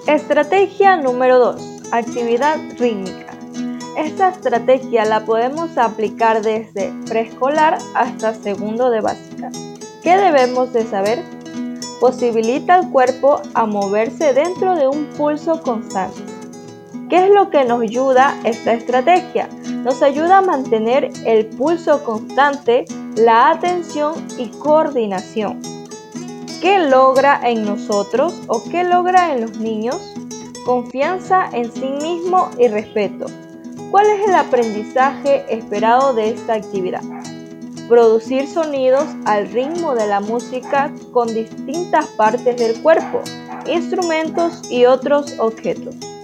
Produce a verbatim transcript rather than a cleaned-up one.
Estrategia número dos. Actividad rítmica. Esta estrategia la podemos aplicar desde preescolar hasta segundo de básica. ¿Qué debemos de saber? Posibilita al cuerpo a moverse dentro de un pulso constante. ¿Qué es lo que nos ayuda esta estrategia? Nos ayuda a mantener el pulso constante, la atención y coordinación. ¿Qué logra en nosotros o qué logra en los niños? Confianza en sí mismo y respeto. ¿Cuál es el aprendizaje esperado de esta actividad? Producir sonidos al ritmo de la música con distintas partes del cuerpo, instrumentos y otros objetos.